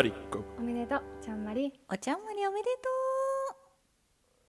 マリコ。 おめでとうちゃんまり。 お茶んまりおめでと